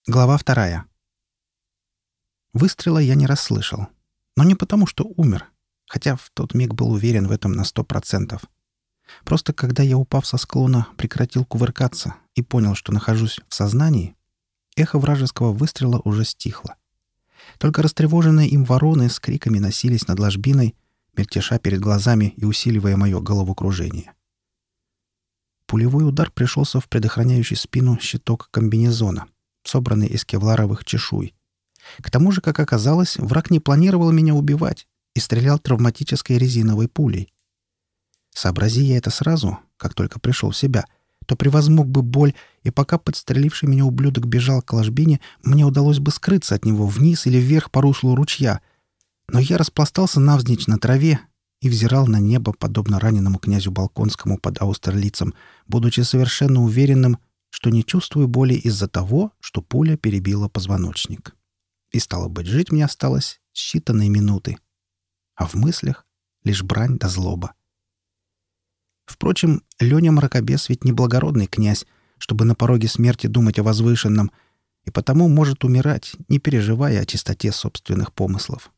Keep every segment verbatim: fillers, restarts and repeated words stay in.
Глава вторая. Выстрела я не расслышал. Но не потому, что умер, хотя в тот миг был уверен в этом на сто процентов. Просто когда я, упав со склона, прекратил кувыркаться и понял, что нахожусь в сознании, эхо вражеского выстрела уже стихло. Только растревоженные им вороны с криками носились над ложбиной, мельтеша перед глазами и усиливая мое головокружение. Пулевой удар пришелся в предохраняющий спину щиток комбинезона, собранный из кевларовых чешуй. К тому же, как оказалось, враг не планировал меня убивать и стрелял травматической резиновой пулей. Сообрази я это сразу, как только пришел в себя, то превозмог бы боль, и пока подстреливший меня ублюдок бежал к ложбине, мне удалось бы скрыться от него вниз или вверх по руслу ручья. Но я распластался навзничь на траве и взирал на небо, подобно раненому князю Балконскому под Аустерлицем, будучи совершенно уверенным, что не чувствую боли из-за того, что пуля перебила позвоночник. И, стало быть, жить мне осталось считанные минуты. А в мыслях лишь брань да злоба. Впрочем, Леня Мракобес ведь не благородный князь, чтобы на пороге смерти думать о возвышенном, и потому может умирать, не переживая о чистоте собственных помыслов.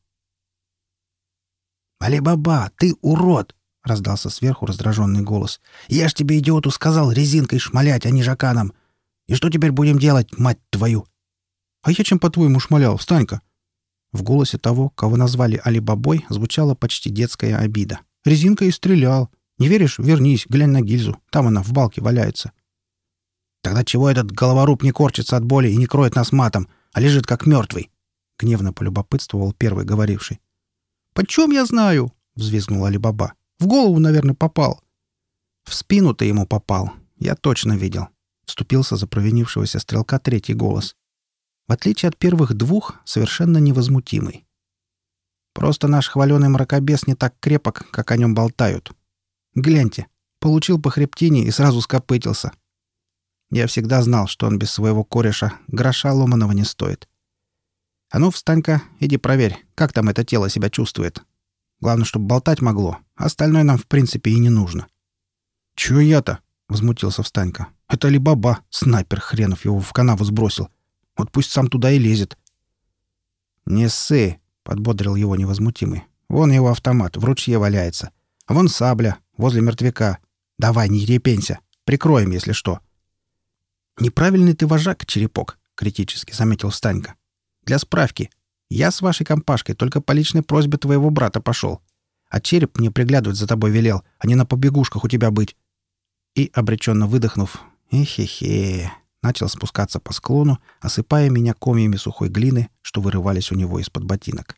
«Али-Баба, ты урод!» — раздался сверху раздраженный голос. «Я ж тебе, идиоту, сказал резинкой шмалять, а не жаканом! И что теперь будем делать, мать твою?» «А я чем, по-твоему, шмалял? Встань-ка!» В голосе того, кого назвали Али-Бабой, звучала почти детская обида. «Резинкой и стрелял. Не веришь? Вернись, глянь на гильзу. Там она в балке валяется». «Тогда чего этот головоруб не корчится от боли и не кроет нас матом, а лежит как мертвый?» — гневно полюбопытствовал первый говоривший. «Почем я знаю?» — взвизгнул Али-Баба. «В голову, наверное, попал». «В спину ты ему попал. Я точно видел», — вступился за провинившегося стрелка третий голос. В отличие от первых двух, совершенно невозмутимый. «Просто наш хваленый мракобес не так крепок, как о нем болтают. Гляньте, получил по хребтине и сразу скопытился. Я всегда знал, что он без своего кореша гроша ломаного не стоит. А ну, встань-ка, иди проверь, как там это тело себя чувствует. Главное, чтобы болтать могло, а остальное нам, в принципе, и не нужно». «Чего я-то?» — возмутился Встанька. «Это Али-Баба, снайпер хренов, его в канаву сбросил. Вот пусть сам туда и лезет». «Не ссы», — подбодрил его невозмутимый. «Вон его автомат, в ручье валяется. А вон сабля, возле мертвяка. Давай, не репенься, прикроем, если что». «Неправильный ты вожак, черепок», — критически заметил Встанька. «Для справки, я с вашей компашкой только по личной просьбе твоего брата пошел. А череп мне приглядывать за тобой велел, а не на побегушках у тебя быть». И, обреченно выдохнув, «Эхе-хе», начал спускаться по склону, осыпая меня комьями сухой глины, что вырывались у него из-под ботинок.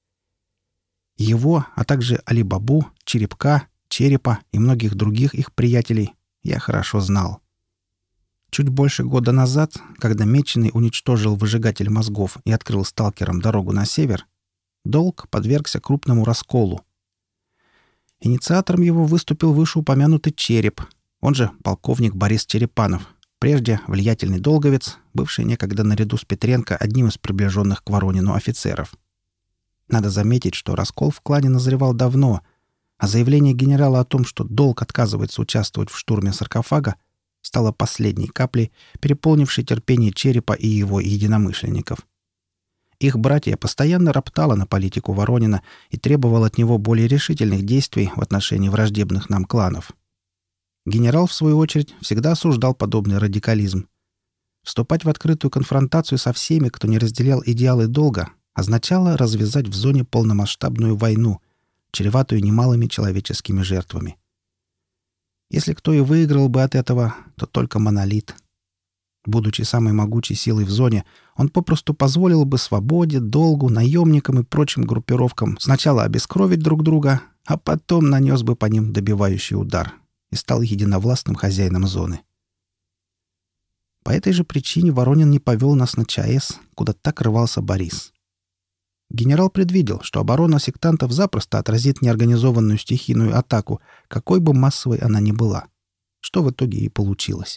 Его, а также Али-Бабу, Черепка, Черепа и многих других их приятелей я хорошо знал. Чуть больше года назад, когда Меченый уничтожил выжигатель мозгов и открыл сталкерам дорогу на север, долг подвергся крупному расколу. Инициатором его выступил вышеупомянутый Череп, он же полковник Борис Черепанов, прежде влиятельный долговец, бывший некогда наряду с Петренко одним из приближенных к Воронину офицеров. Надо заметить, что раскол в клане назревал давно, а заявление генерала о том, что долг отказывается участвовать в штурме саркофага, стало последней каплей, переполнившей терпение Черепа и его единомышленников. Их братья постоянно роптало на политику Воронина и требовал от него более решительных действий в отношении враждебных нам кланов. Генерал, в свою очередь, всегда осуждал подобный радикализм. Вступать в открытую конфронтацию со всеми, кто не разделял идеалы долга, означало развязать в зоне полномасштабную войну, чреватую немалыми человеческими жертвами. Если кто и выиграл бы от этого, то только Монолит. Будучи самой могучей силой в зоне, он попросту позволил бы свободе, долгу, наемникам и прочим группировкам сначала обескровить друг друга, а потом нанес бы по ним добивающий удар и стал единовластным хозяином зоны. По этой же причине Воронин не повел нас на ЧАЭС, куда так рвался Борис. Генерал предвидел, что оборона сектантов запросто отразит неорганизованную стихийную атаку, какой бы массовой она ни была, что в итоге и получилось.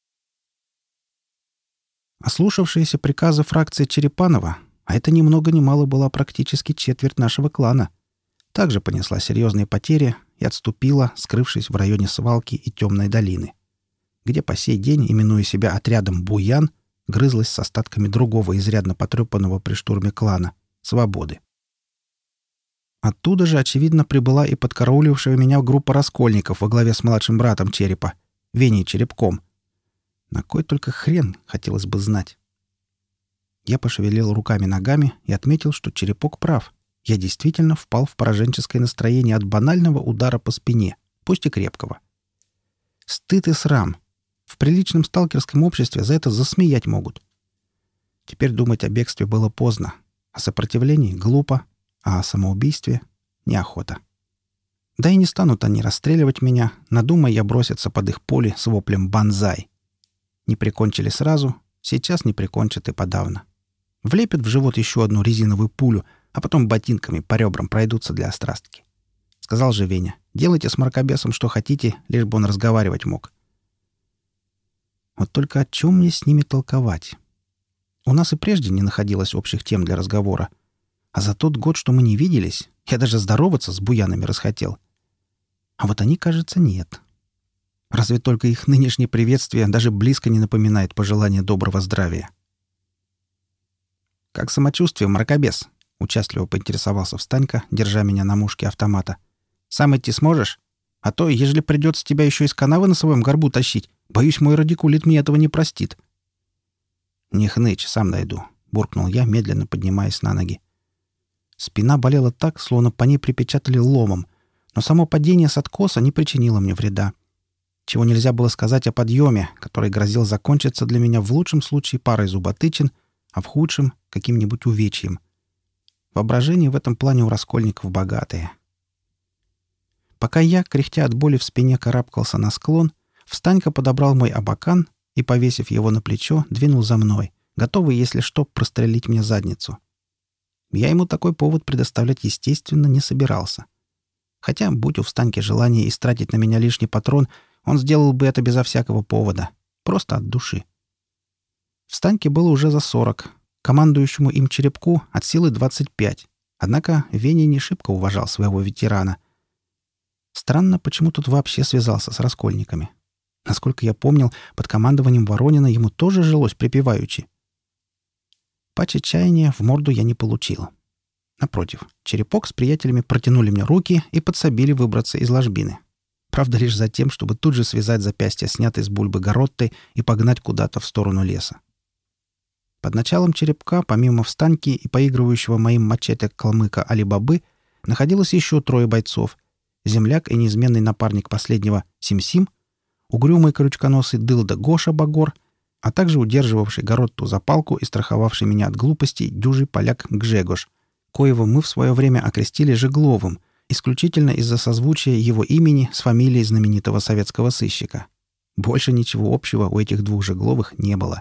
Ослушавшиеся приказы фракции Черепанова, а это ни много ни мало была практически четверть нашего клана, также понесла серьезные потери и отступила, скрывшись в районе свалки и темной долины, где по сей день, именуя себя отрядом «Буян», грызлась с остатками другого изрядно потрепанного при штурме клана — Свободы. Оттуда же, очевидно, прибыла и подкараулившая меня группа раскольников во главе с младшим братом Черепа, Веней Черепком. На кой только хрен, хотелось бы знать. Я пошевелил руками-ногами и отметил, что Черепок прав. Я действительно впал в пораженческое настроение от банального удара по спине, пусть и крепкого. Стыд и срам. В приличном сталкерском обществе за это засмеять могут. Теперь думать о бегстве было поздно. О сопротивлении — глупо, а о самоубийстве — неохота. Да и не станут они расстреливать меня, надумай я броситься под их пули с воплем «Банзай». Не прикончили сразу, сейчас не прикончат и подавно. Влепят в живот еще одну резиновую пулю, а потом ботинками по ребрам пройдутся для острастки. Сказал же Веня: делайте с мракобесом что хотите, лишь бы он разговаривать мог. Вот только о чем мне с ними толковать? У нас и прежде не находилось общих тем для разговора. А за тот год, что мы не виделись, я даже здороваться с буянами расхотел. А вот они, кажется, нет. Разве только их нынешнее приветствие даже близко не напоминает пожелание доброго здравия. «Как самочувствие, мракобес?» — участливо поинтересовался Встанька, держа меня на мушке автомата. «Сам идти сможешь? А то, ежели придется тебя еще из канавы на своем горбу тащить, боюсь, мой радикулит мне этого не простит». «Не хнычь, сам дойду», — буркнул я, медленно поднимаясь на ноги. Спина болела так, словно по ней припечатали ломом, но само падение с откоса не причинило мне вреда. Чего нельзя было сказать о подъеме, который грозил закончиться для меня в лучшем случае парой зуботычин, а в худшем — каким-нибудь увечьем. Воображение в этом плане у раскольников богатое. Пока я, кряхтя от боли в спине, карабкался на склон, Встанька подобрал мой абакан и, повесив его на плечо, двинул за мной, готовый, если что, прострелить мне задницу. Я ему такой повод предоставлять, естественно, не собирался. Хотя, будь у Встаньки желание истратить на меня лишний патрон, он сделал бы это безо всякого повода, просто от души. Встаньке было уже за сорок, командующему им Черепку от силы двадцать пять. Однако Веня не шибко уважал своего ветерана. Странно, почему тут вообще связался с раскольниками. Насколько я помнил, под командованием Воронина ему тоже жилось припеваючи. Пачи чаяния в морду я не получил. Напротив, Черепок с приятелями протянули мне руки и подсобили выбраться из ложбины. Правда, лишь за тем, чтобы тут же связать запястья, снятой с бульбы гороттой, и погнать куда-то в сторону леса. Под началом Черепка, помимо Встаньки и поигрывающего моим мачете калмыка Али-Бабы, находилось еще трое бойцов: земляк и неизменный напарник последнего Сим-Сим, угрюмый крючконосый дылда Гоша Багор, а также удерживавший Горотту за палку и страховавший меня от глупостей дюжий поляк Гжегош, коего мы в свое время окрестили Жегловым, исключительно из-за созвучия его имени с фамилией знаменитого советского сыщика. Больше ничего общего у этих двух Жегловых не было.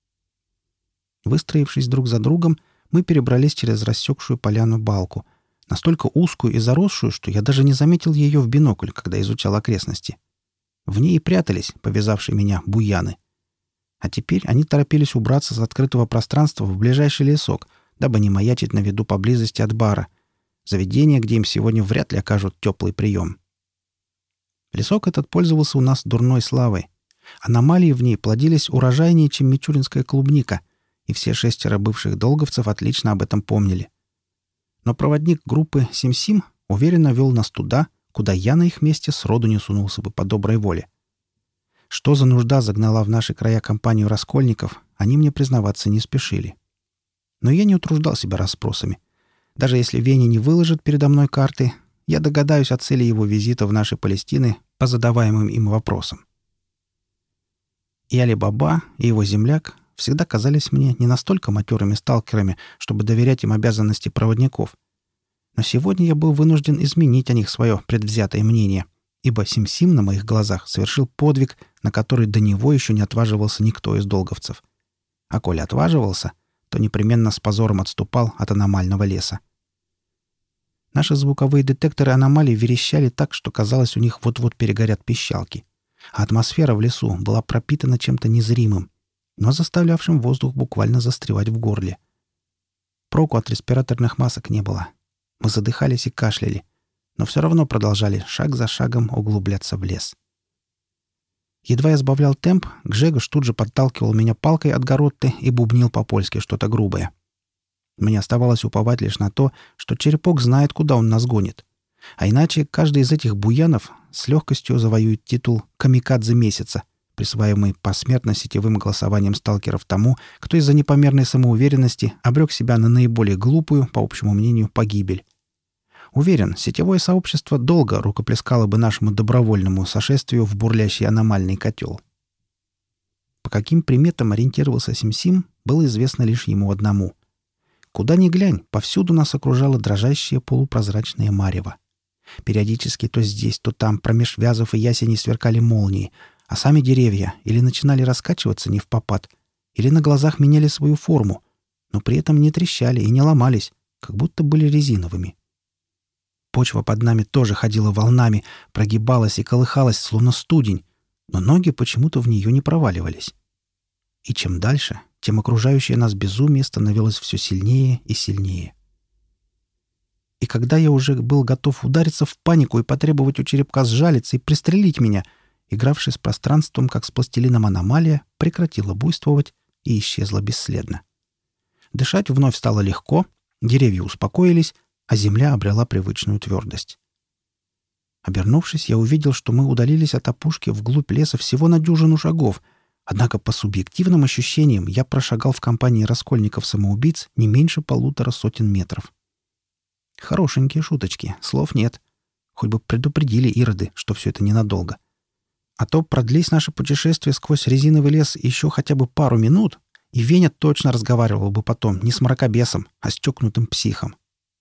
Выстроившись друг за другом, мы перебрались через рассекшую поляну балку, настолько узкую и заросшую, что я даже не заметил ее в бинокль, когда изучал окрестности. В ней и прятались повязавшие меня буяны. А теперь они торопились убраться с открытого пространства в ближайший лесок, дабы не маячить на виду поблизости от бара, заведения, где им сегодня вряд ли окажут теплый прием. Лесок этот пользовался у нас дурной славой. Аномалии в ней плодились урожайнее, чем мичуринская клубника, и все шестеро бывших долговцев отлично об этом помнили. Но проводник группы Сим-Сим уверенно вел нас туда, куда я на их месте сроду не сунулся бы по доброй воле. Что за нужда загнала в наши края компанию раскольников, они мне признаваться не спешили. Но я не утруждал себя расспросами. Даже если Веня не выложит передо мной карты, я догадаюсь о цели его визита в наши Палестины по задаваемым им вопросам. И Али-Баба, и его земляк всегда казались мне не настолько матерыми сталкерами, чтобы доверять им обязанности проводников. Но сегодня я был вынужден изменить о них свое предвзятое мнение, ибо Сим-Сим на моих глазах совершил подвиг, на который до него еще не отваживался никто из долговцев. А коли отваживался, то непременно с позором отступал от аномального леса. Наши звуковые детекторы аномалий верещали так, что казалось, у них вот-вот перегорят пищалки. А атмосфера в лесу была пропитана чем-то незримым, но заставлявшим воздух буквально застревать в горле. Проку от респираторных масок не было. Мы задыхались и кашляли, но все равно продолжали шаг за шагом углубляться в лес. Едва я сбавлял темп, Гжегош тут же подталкивал меня палкой от горотты и бубнил по-польски что-то грубое. Мне оставалось уповать лишь на то, что черепок знает, куда он нас гонит. А иначе каждый из этих буянов с легкостью завоюет титул «камикадзе месяца», присваиваемый посмертно сетевым голосованием сталкеров тому, кто из-за непомерной самоуверенности обрек себя на наиболее глупую, по общему мнению, погибель. Уверен, сетевое сообщество долго рукоплескало бы нашему добровольному сошествию в бурлящий аномальный котел. По каким приметам ориентировался Сим-Сим, было известно лишь ему одному. Куда ни глянь, повсюду нас окружало дрожащее полупрозрачное марево. Периодически то здесь, то там промеж вязов и ясеней сверкали молнии, а сами деревья или начинали раскачиваться невпопад, или на глазах меняли свою форму, но при этом не трещали и не ломались, как будто были резиновыми. Почва под нами тоже ходила волнами, прогибалась и колыхалась, словно студень, но ноги почему-то в нее не проваливались. И чем дальше, тем окружающее нас безумие становилось все сильнее и сильнее. И когда я уже был готов удариться в панику и потребовать у черепка сжалиться и пристрелить меня, игравшая с пространством, как с пластилином аномалия, прекратила буйствовать и исчезла бесследно. Дышать вновь стало легко, деревья успокоились, а земля обрела привычную твердость. Обернувшись, я увидел, что мы удалились от опушки вглубь леса всего на дюжину шагов, однако по субъективным ощущениям я прошагал в компании раскольников-самоубийц не меньше полутора сотен метров. Хорошенькие шуточки, слов нет. Хоть бы предупредили ироды, что все это ненадолго. А то продлись наше путешествие сквозь резиновый лес еще хотя бы пару минут, и Веня точно разговаривал бы потом не с мракобесом, а с чокнутым психом.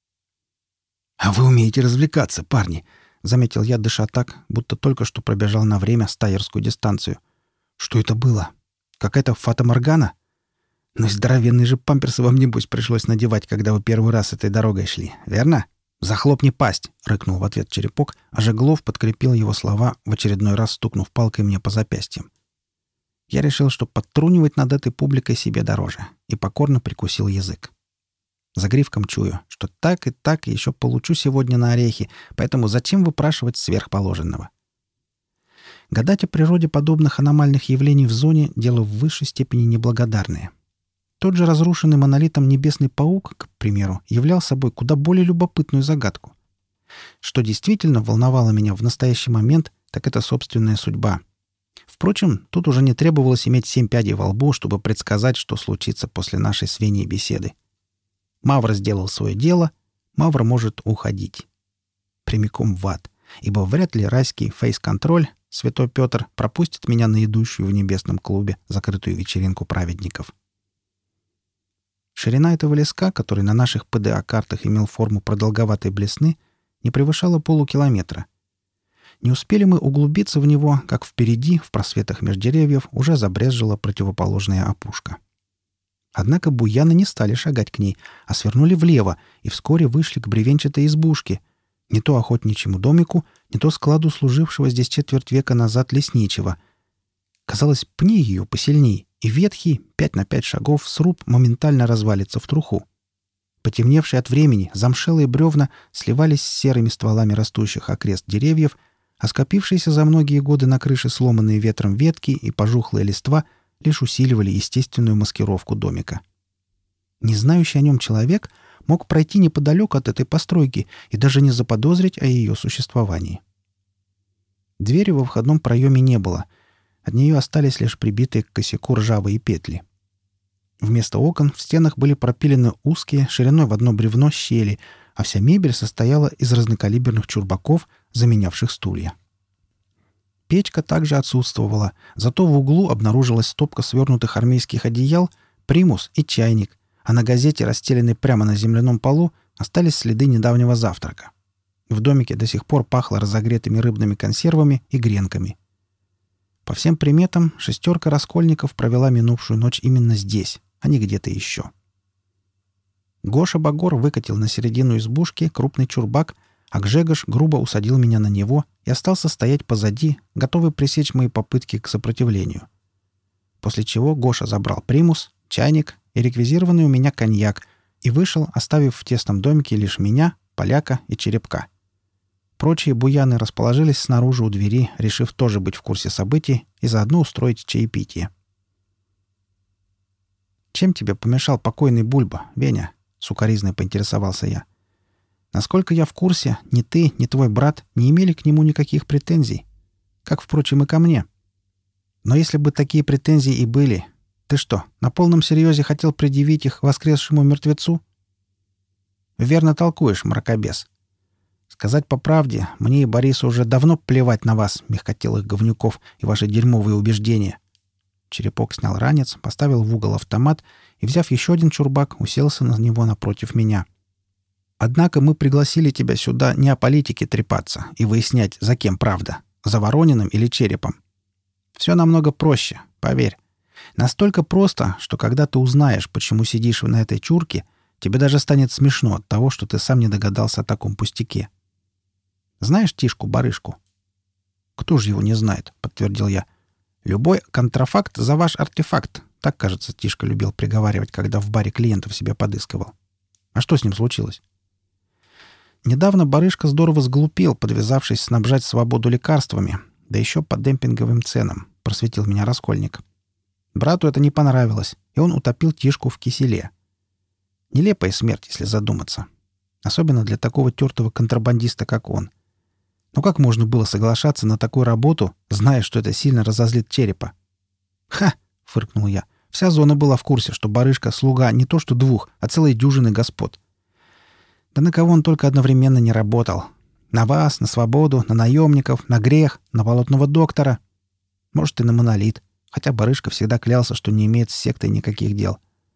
«А вы умеете развлекаться, парни!» — заметил я, дыша так, будто только что пробежал на время стайерскую дистанцию. «Что это было? Какая-то фата-моргана? Ну и здоровенные же памперсы вам, небось, пришлось надевать, когда вы первый раз этой дорогой шли, верно? Захлопни пасть!» — рыкнул в ответ черепок, а Жеглов подкрепил его слова, в очередной раз стукнув палкой мне по запястьям. Я решил, что подтрунивать над этой публикой себе дороже, и покорно прикусил язык. Загривком чую, что так и так еще получу сегодня на орехи, поэтому зачем выпрашивать сверхположенного? Гадать о природе подобных аномальных явлений в зоне — дело в высшей степени неблагодарное. Тот же разрушенный монолитом небесный паук, к примеру, являл собой куда более любопытную загадку. Что действительно волновало меня в настоящий момент, так это собственная судьба. Впрочем, тут уже не требовалось иметь семь пядей во лбу, чтобы предсказать, что случится после нашей с Веней беседы. Мавр сделал свое дело, Мавр может уходить. Прямиком в ад, ибо вряд ли райский фейс-контроль, святой Петр, пропустит меня на идущую в небесном клубе закрытую вечеринку праведников. Ширина этого леска, который на наших ПДА-картах имел форму продолговатой блесны, не превышала полукилометра. Не успели мы углубиться в него, как впереди, в просветах меж деревьев, уже забрезжила противоположная опушка. Однако буяны не стали шагать к ней, а свернули влево и вскоре вышли к бревенчатой избушке, не то охотничьему домику, не то складу служившего здесь четверть века назад лесничего. Казалось, пни ее посильней, и ветхий, пять на пять шагов, сруб моментально развалится в труху. Потемневшие от времени замшелые бревна сливались с серыми стволами растущих окрест деревьев, а скопившиеся за многие годы на крыше сломанные ветром ветки и пожухлые листва лишь усиливали естественную маскировку домика. Не знающий о нем человек мог пройти неподалеку от этой постройки и даже не заподозрить о ее существовании. Двери во входном проеме не было. От нее остались лишь прибитые к косяку ржавые петли. Вместо окон в стенах были пропилены узкие, шириной в одно бревно щели, а вся мебель состояла из разнокалиберных чурбаков, заменявших стулья. Печка также отсутствовала, зато в углу обнаружилась стопка свернутых армейских одеял, примус и чайник, а на газете, расстеленной прямо на земляном полу, остались следы недавнего завтрака. В домике до сих пор пахло разогретыми рыбными консервами и гренками. По всем приметам, шестерка раскольников провела минувшую ночь именно здесь, а не где-то еще. Гоша Багор выкатил на середину избушки крупный чурбак, а Гжегош грубо усадил меня на него и остался стоять позади, готовый пресечь мои попытки к сопротивлению. После чего Гоша забрал примус, чайник и реквизированный у меня коньяк и вышел, оставив в тесном домике лишь меня, поляка и черепка. Прочие буяны расположились снаружи у двери, решив тоже быть в курсе событий и заодно устроить чаепитие. «Чем тебе помешал покойный Бульба, Веня?» — сукоризной поинтересовался я. «Насколько я в курсе, ни ты, ни твой брат не имели к нему никаких претензий. Как, впрочем, и ко мне. Но если бы такие претензии и были, ты что, на полном серьезе хотел предъявить их воскресшему мертвецу?» «Верно толкуешь, мракобес. Сказать по правде, мне и Борису уже давно плевать на вас, мягкотелых говнюков, и ваши дерьмовые убеждения». Черепок снял ранец, поставил в угол автомат и, взяв еще один чурбак, уселся на него напротив меня. «Однако мы пригласили тебя сюда не о политике трепаться и выяснять, за кем правда, за Ворониным или Черепом. Все намного проще, поверь. Настолько просто, что когда ты узнаешь, почему сидишь на этой чурке, тебе даже станет смешно от того, что ты сам не догадался о таком пустяке. Знаешь Тишку-барышку?» «Кто же его не знает?» — подтвердил я. «Любой контрафакт за ваш артефакт». Так, кажется, Тишка любил приговаривать, когда в баре клиентов себе подыскивал. А что с ним случилось? Недавно барышка здорово сглупил, подвязавшись снабжать свободу лекарствами, да еще по демпинговым ценам, просветил меня Раскольник. Брату это не понравилось, и он утопил Тишку в киселе. Нелепая смерть, если задуматься. Особенно для такого тертого контрабандиста, как он. Но как можно было соглашаться на такую работу, зная, что это сильно разозлит Черепа? «Ха!» — фыркнул я. «Вся зона была в курсе, что барышка — слуга не то что двух, а целой дюжины господ. Да на кого он только одновременно не работал. На вас, на свободу, на наемников, на грех, на болотного доктора. Может, и на монолит. Хотя барышка всегда клялся, что не имеет с сектой никаких дел.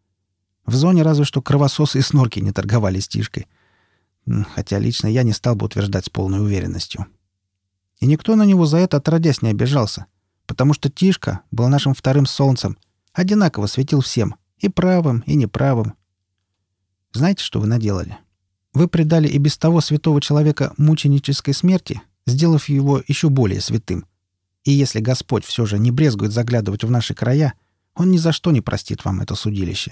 В зоне разве что кровососы и снорки не торговали с Тишкой. Хотя лично я не стал бы утверждать с полной уверенностью. И никто на него за это отродясь не обижался, потому что Тишка был нашим вторым солнцем, одинаково светил всем, и правым, и неправым. Знаете, что вы наделали? Вы предали и без того святого человека мученической смерти, сделав его еще более святым. И если Господь все же не брезгует заглядывать в наши края, Он ни за что не простит вам это судилище».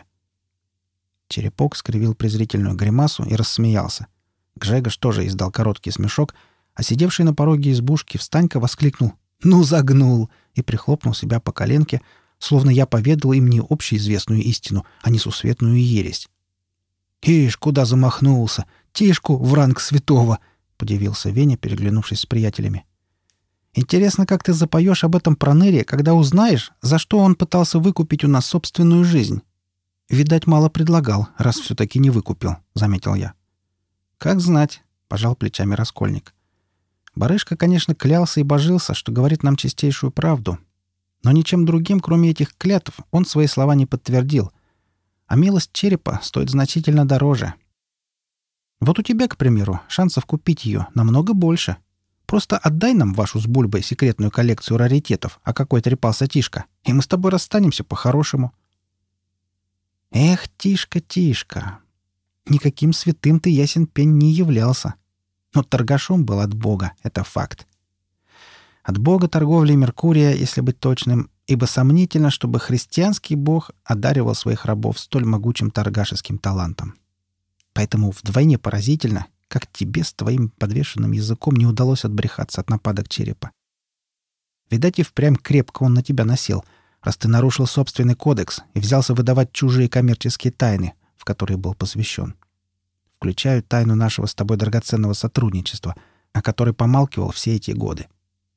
Черепок скривил презрительную гримасу и рассмеялся. Гжегош тоже издал короткий смешок, а сидевший на пороге избушки Встанька воскликнул «Ну, загнул!» и прихлопнул себя по коленке, словно я поведал им не общеизвестную истину, а несусветную ересь. «Ишь, куда замахнулся! Тишку в ранг святого!» — подивился Веня, переглянувшись с приятелями. «Интересно, как ты запоешь об этом проныре, когда узнаешь, за что он пытался выкупить у нас собственную жизнь?» «Видать, мало предлагал, раз все-таки не выкупил», — заметил я. «Как знать», — пожал плечами Раскольник. «Барышка, конечно, клялся и божился, что говорит нам чистейшую правду. Но ничем другим, кроме этих клятв, он свои слова не подтвердил. А милость Черепа стоит значительно дороже. Вот у тебя, к примеру, шансов купить ее намного больше. Просто отдай нам вашу с Бульбой секретную коллекцию раритетов, о какой трепался Тишка, и мы с тобой расстанемся по-хорошему». «Эх, Тишка, Тишка, никаким святым ты, ясен пень, не являлся. Но торгашом был от Бога, это факт. От Бога торговли Меркурия, если быть точным, ибо сомнительно, чтобы христианский Бог одаривал своих рабов столь могучим торгашеским талантом. Поэтому вдвойне поразительно, как тебе с твоим подвешенным языком не удалось отбрехаться от нападок Черепа. Видать, и впрямь крепко он на тебя насел, раз ты нарушил собственный кодекс и взялся выдавать чужие коммерческие тайны, в которые был посвящен. Включаю тайну нашего с тобой драгоценного сотрудничества, о которой помалкивал все эти годы.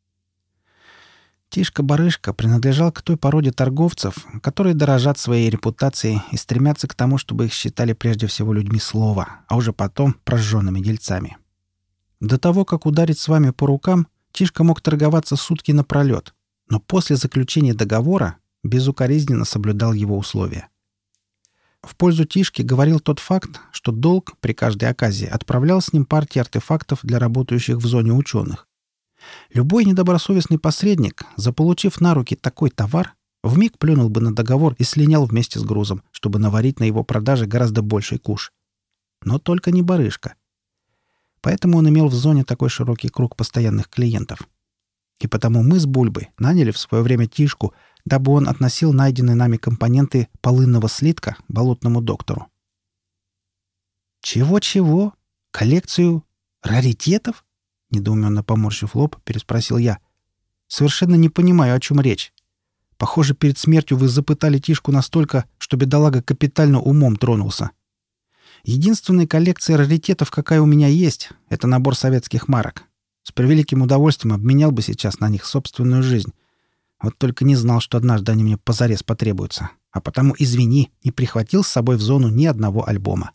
Тишка-барышка принадлежал к той породе торговцев, которые дорожат своей репутацией и стремятся к тому, чтобы их считали прежде всего людьми слова, а уже потом прожженными дельцами. До того, как ударить с вами по рукам, Тишка мог торговаться сутки напролет, но после заключения договора безукоризненно соблюдал его условия. В пользу Тишки говорил тот факт, что долг при каждой оказии отправлял с ним партии артефактов для работающих в зоне ученых. Любой недобросовестный посредник, заполучив на руки такой товар, вмиг плюнул бы на договор и слинял вместе с грузом, чтобы наварить на его продаже гораздо больший куш. Но только не барышка. Поэтому он имел в зоне такой широкий круг постоянных клиентов. И потому мы с Бульбой наняли в свое время Тишку, дабы он относил найденные нами компоненты полынного слитка болотному доктору. «Чего-чего? Коллекцию раритетов?» Недоуменно поморщив лоб, переспросил я. «Совершенно не понимаю, о чем речь. Похоже, перед смертью вы запытали Тишку настолько, что бедолага капитально умом тронулся. Единственная коллекция раритетов, какая у меня есть, — это набор советских марок. С превеликим удовольствием обменял бы сейчас на них собственную жизнь. Вот только не знал, что однажды они мне позарез потребуются. А потому, извини, не прихватил с собой в зону ни одного альбома».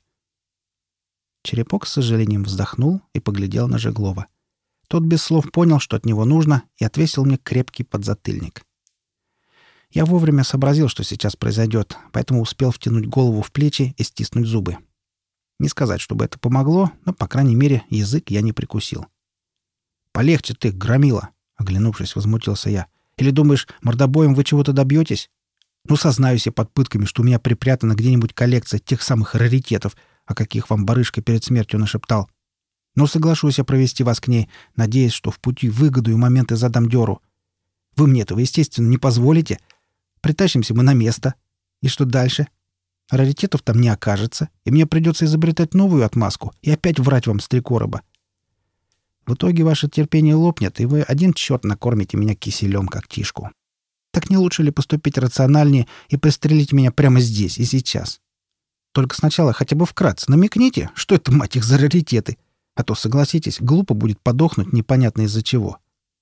Черепок с сожалением вздохнул и поглядел на Жеглова. Тот без слов понял, что от него нужно, и отвесил мне крепкий подзатыльник. Я вовремя сообразил, что сейчас произойдет, поэтому успел втянуть голову в плечи и стиснуть зубы. Не сказать, чтобы это помогло, но, по крайней мере, язык я не прикусил. «Полегче ты, громила!» — оглянувшись, возмутился я. «Или думаешь, мордобоем вы чего-то добьетесь? Ну, сознаюсь я под пытками, что у меня припрятана где-нибудь коллекция тех самых раритетов, о каких вам барышка перед смертью нашептал. Но соглашусь я провести вас к ней, надеясь, что в пути выгоду и моменты задам дёру. Вы мне этого, естественно, не позволите. Притащимся мы на место. И что дальше? Раритетов там не окажется, и мне придется изобретать новую отмазку и опять врать вам с три короба. В итоге ваше терпение лопнет, и вы один черт накормите меня киселем, как Тишку. Так не лучше ли поступить рациональнее и пристрелить меня прямо здесь и сейчас? Только сначала хотя бы вкратце намекните, что это, мать их, за раритеты. А то, согласитесь, глупо будет подохнуть непонятно из-за чего.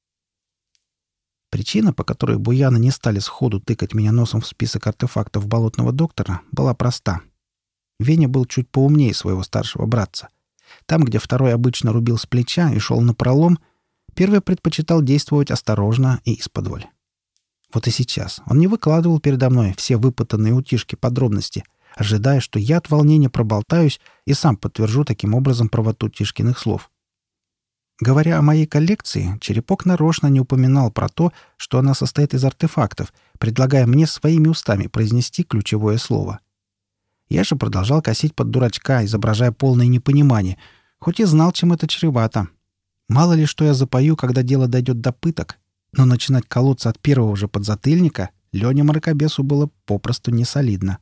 Причина, по которой буяны не стали сходу тыкать меня носом в список артефактов болотного доктора, была проста. Веня был чуть поумнее своего старшего братца. Там, где второй обычно рубил с плеча и шел напролом, первый предпочитал действовать осторожно и исподволь. Вот и сейчас он не выкладывал передо мной все выпытанные у Тишки подробности, ожидая, что я от волнения проболтаюсь и сам подтвержу таким образом правоту Тишкиных слов. Говоря о моей коллекции, Черепок нарочно не упоминал про то, что она состоит из артефактов, предлагая мне своими устами произнести ключевое слово. Я же продолжал косить под дурачка, изображая полное непонимание, хоть и знал, чем это чревато. Мало ли, что я запою, когда дело дойдет до пыток, но начинать колоться от первого же подзатыльника Лене Мракобесу было попросту не солидно.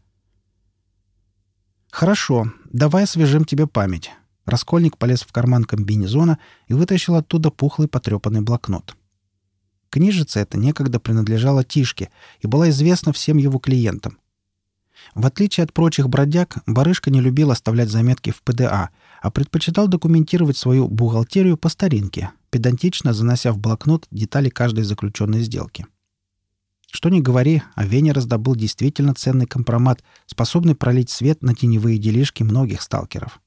«Хорошо, давай освежим тебе память». Раскольник полез в карман комбинезона и вытащил оттуда пухлый потрепанный блокнот. Книжица эта некогда принадлежала Тишке и была известна всем его клиентам. В отличие от прочих бродяг, барышка не любил оставлять заметки в ПДА, а предпочитал документировать свою бухгалтерию по старинке, педантично занося в блокнот детали каждой заключенной сделки. Что ни говори, а Веня раздобыл действительно ценный компромат, способный пролить свет на теневые делишки многих сталкеров.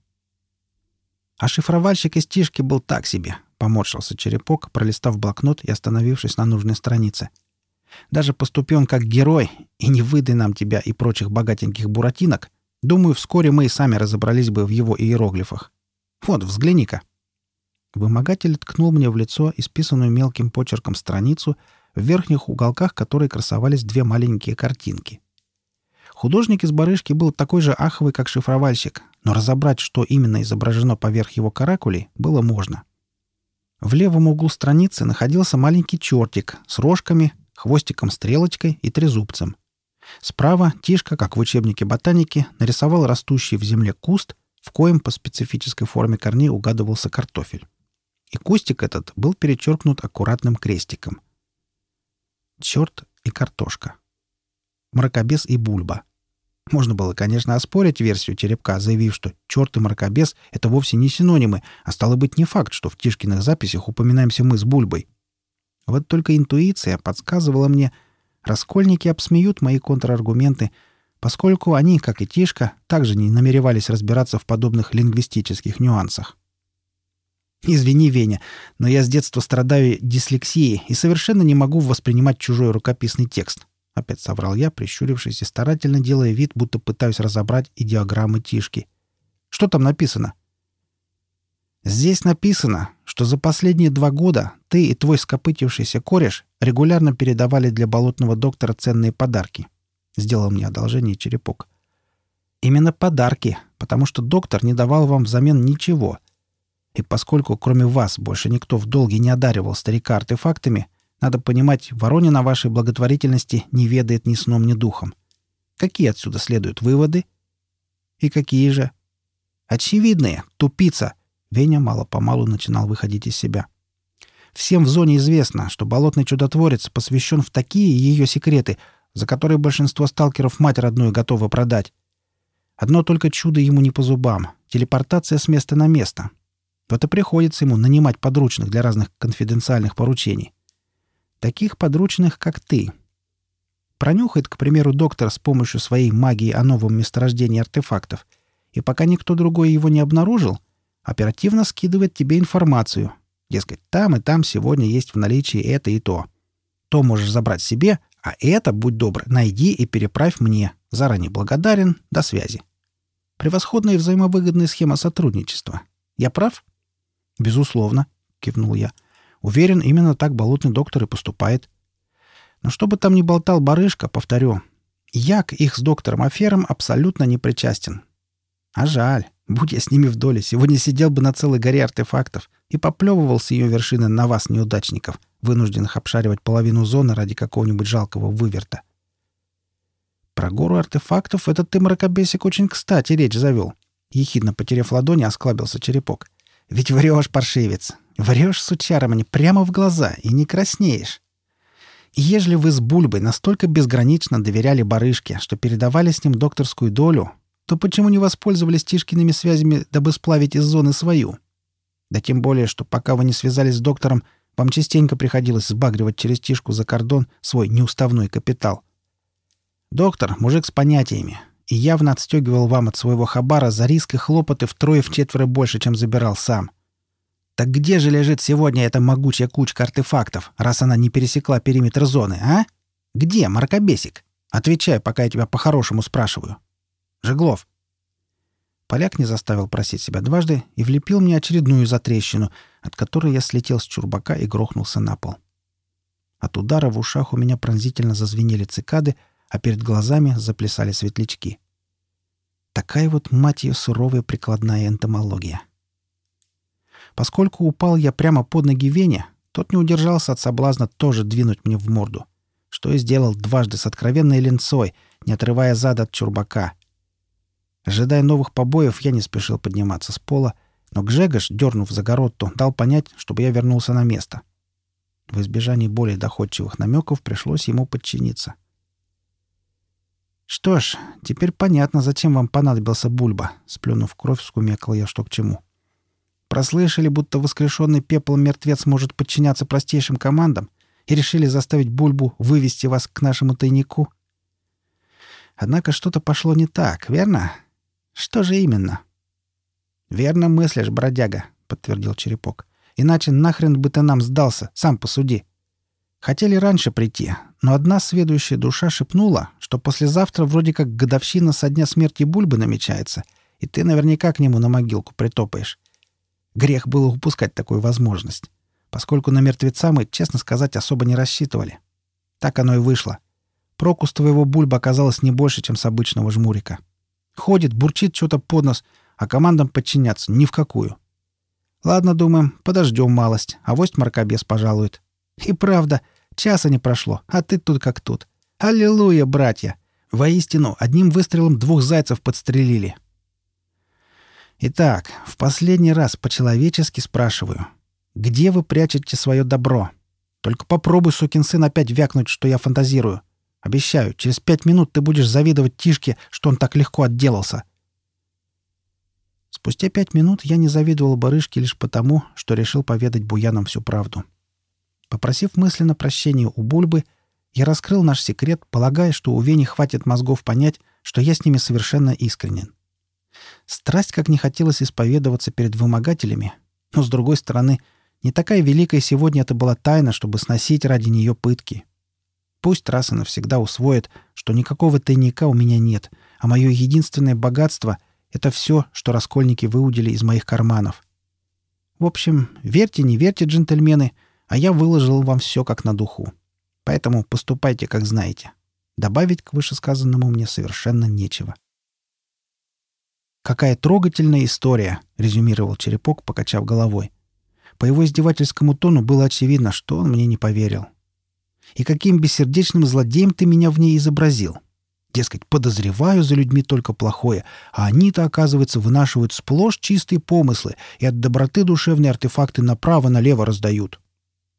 А шифровальщик из Тишки был так себе, поморщился Черепок, пролистав блокнот и остановившись на нужной странице. Даже поступи он как герой, и не выдай нам тебя и прочих богатеньких буратинок, думаю, вскоре мы и сами разобрались бы в его иероглифах. Вот, взгляни-ка. Вымогатель ткнул мне в лицо исписанную мелким почерком страницу, в верхних уголках которой красовались две маленькие картинки. Художник из барышки был такой же аховый, как шифровальщик, но разобрать, что именно изображено поверх его каракулей, было можно. В левом углу страницы находился маленький чертик с рожками, хвостиком-стрелочкой и трезубцем. Справа Тишка, как в учебнике ботаники, нарисовал растущий в земле куст, в коем по специфической форме корней угадывался картофель. И кустик этот был перечеркнут аккуратным крестиком. Черт и картошка. Мракобес и бульба. Можно было, конечно, оспорить версию Черепка, заявив, что черт и мракобес — это вовсе не синонимы, а стало быть не факт, что в Тишкиных записях упоминаемся мы с Бульбой. Вот только интуиция подсказывала мне, раскольники обсмеют мои контраргументы, поскольку они, как и Тишка, также не намеревались разбираться в подобных лингвистических нюансах. «Извини, Веня, но я с детства страдаю дислексией и совершенно не могу воспринимать чужой рукописный текст», — опять соврал я, прищурившись и старательно делая вид, будто пытаюсь разобрать идеограммы Тишки. «Что там написано?» «Здесь написано, что за последние два года ты и твой скопытившийся кореш регулярно передавали для болотного доктора ценные подарки», — сделал мне одолжение Черепок. «Именно подарки, потому что доктор не давал вам взамен ничего. И поскольку кроме вас больше никто в долге не одаривал старика артефактами, надо понимать, Воронин о вашей благотворительности не ведает ни сном, ни духом. Какие отсюда следуют выводы? И какие же? Очевидные, тупица!» Веня мало-помалу начинал выходить из себя. Всем в зоне известно, что болотный чудотворец посвящен в такие ее секреты, за которые большинство сталкеров мать родную готовы продать. Одно только чудо ему не по зубам — телепортация с места на место. Вот и приходится ему нанимать подручных для разных конфиденциальных поручений. Таких подручных, как ты. Пронюхает, к примеру, доктор с помощью своей магии о новом месторождении артефактов, и пока никто другой его не обнаружил, оперативно скидывает тебе информацию. Дескать, там и там сегодня есть в наличии это и то. То можешь забрать себе, а это, будь добр, найди и переправь мне. Заранее благодарен. До связи. Превосходная и взаимовыгодная схема сотрудничества. Я прав? Безусловно, кивнул я. Уверен, именно так болотный доктор и поступает. Но что бы там ни болтал барышка, повторю, я к их с доктором аферам абсолютно не причастен. А жаль. Будь я с ними в доле, сегодня сидел бы на целой горе артефактов и поплевывал с ее вершины на вас, неудачников, вынужденных обшаривать половину зоны ради какого-нибудь жалкого выверта. Про гору артефактов этот ты, мракобесик, очень кстати речь завел. Ехидно потеряв ладони, осклабился черепок. Ведь врешь, паршивец. Врешь, сучара, мне прямо в глаза и не краснеешь. И ежели вы с Бульбой настолько безгранично доверяли барышке, что передавали с ним докторскую долю, то почему не воспользовались Тишкиными связями, дабы сплавить из зоны свою? Да тем более, что пока вы не связались с доктором, вам частенько приходилось сбагривать через Тишку за кордон свой неуставной капитал. Доктор — мужик с понятиями, и явно отстегивал вам от своего хабара за риск и хлопоты втрое-вчетверо больше, чем забирал сам. Так где же лежит сегодня эта могучая кучка артефактов, раз она не пересекла периметр зоны, а? Где, мракобесик? Отвечай, пока я тебя по-хорошему спрашиваю. Жеглов. Поляк не заставил просить себя дважды и влепил мне очередную затрещину, от которой я слетел с чурбака и грохнулся на пол. От удара в ушах у меня пронзительно зазвенели цикады, а перед глазами заплясали светлячки. Такая вот, мать ее, суровая прикладная энтомология. Поскольку упал я прямо под ноги Вене, тот не удержался от соблазна тоже двинуть мне в морду, что и сделал дважды с откровенной ленцой, не отрывая зада от чурбака. Ожидая новых побоев, я не спешил подниматься с пола, но Гжегош, дернув за городту, дал понять, чтобы я вернулся на место. В избежании более доходчивых намеков пришлось ему подчиниться. «Что ж, теперь понятно, зачем вам понадобился Бульба», — сплюнув кровь, скумекал я, что к чему. «Прослышали, будто воскрешенный пеплом мертвец может подчиняться простейшим командам, и решили заставить Бульбу вывести вас к нашему тайнику? Однако что-то пошло не так, верно? Что же именно?» «Верно мыслишь, бродяга», — подтвердил Черепок. «Иначе нахрен бы ты нам сдался, сам посуди. Хотели раньше прийти, но одна сведущая душа шепнула, что послезавтра вроде как годовщина со дня смерти Бульбы намечается, и ты наверняка к нему на могилку притопаешь. Грех было упускать такую возможность, поскольку на мертвеца мы, честно сказать, особо не рассчитывали. Так оно и вышло. Проку с твоего Бульба оказалось не больше, чем с обычного жмурика. Ходит, бурчит что-то под нос, а командам подчиняться ни в какую. Ладно, думаем, подождем малость, авось мракобес пожалует. И правда, часа не прошло, а ты тут как тут. Аллилуйя, братья! Воистину, одним выстрелом двух зайцев подстрелили. Итак, в последний раз по-человечески спрашиваю. Где вы прячете свое добро? Только попробуй, сукин сын, опять вякнуть, что я фантазирую. Обещаю, через пять минут ты будешь завидовать Тишке, что он так легко отделался. Спустя пять минут я не завидовал барышке лишь потому, что решил поведать буянам всю правду. Попросив мысленно прощения у Бульбы, я раскрыл наш секрет, полагая, что у Вени хватит мозгов понять, что я с ними совершенно искренен. Страсть как не хотелось исповедоваться перед вымогателями, но, с другой стороны, не такая великая сегодня это была тайна, чтобы сносить ради нее пытки. Пусть раз и навсегда усвоит, что никакого тайника у меня нет, а мое единственное богатство — это все, что раскольники выудили из моих карманов. В общем, верьте, не верьте, джентльмены, а я выложил вам все как на духу. Поэтому поступайте, как знаете. Добавить к вышесказанному мне совершенно нечего. «Какая трогательная история», — резюмировал Черепок, покачав головой. По его издевательскому тону было очевидно, что он мне не поверил. «И каким бессердечным злодеем ты меня в ней изобразил? Дескать, подозреваю за людьми только плохое, а они-то, оказывается, вынашивают сплошь чистые помыслы и от доброты душевные артефакты направо-налево раздают.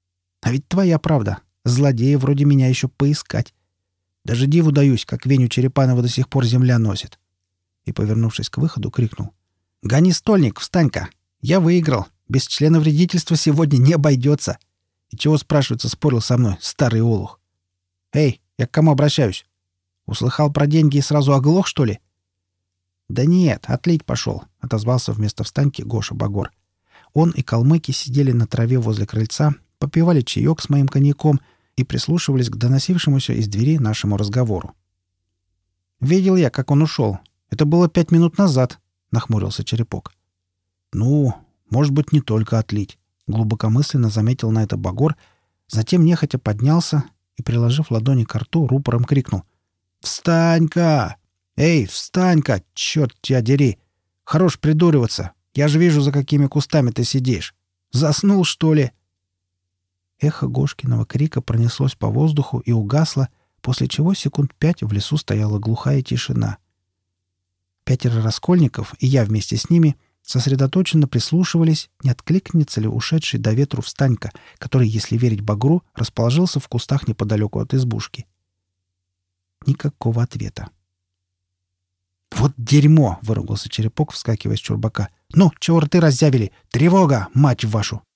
А ведь твоя правда. Злодея вроде меня еще поискать. Даже диву даюсь, как Веню Черепанова до сих пор земля носит». И, повернувшись к выходу, крикнул: «Гони стольник, встань-ка! Я выиграл. Без члена вредительства сегодня не обойдется. И чего, спрашивается, спорил со мной старый олух? Эй, я к кому обращаюсь? Услыхал про деньги и сразу оглох, что ли?» «Да нет, отлить пошел», — отозвался вместо встаньки Гоша Багор. Он и калмыки сидели на траве возле крыльца, попивали чаек с моим коньяком и прислушивались к доносившемуся из двери нашему разговору. «Видел я, как он ушел. Это было пять минут назад», — нахмурился Черепок. «Ну, может быть, не только отлить», — глубокомысленно заметил на это Багор, затем нехотя поднялся и, приложив ладони к рту, рупором крикнул: «Встань-ка! Эй, встань-ка! Черт тебя дери! Хорош придуриваться! Я же вижу, за какими кустами ты сидишь! Заснул, что ли?» Эхо Гошкиного крика пронеслось по воздуху и угасло, после чего секунд пять в лесу стояла глухая тишина. Пятеро раскольников, и я вместе с ними, сосредоточенно прислушивались, не откликнется ли ушедший до ветру Встанька, который, если верить Багру, расположился в кустах неподалеку от избушки. Никакого ответа. «Вот дерьмо!» — выругался Черепок, вскакивая с чурбака. «Ну, чего рты раззявили? Тревога, мать вашу!»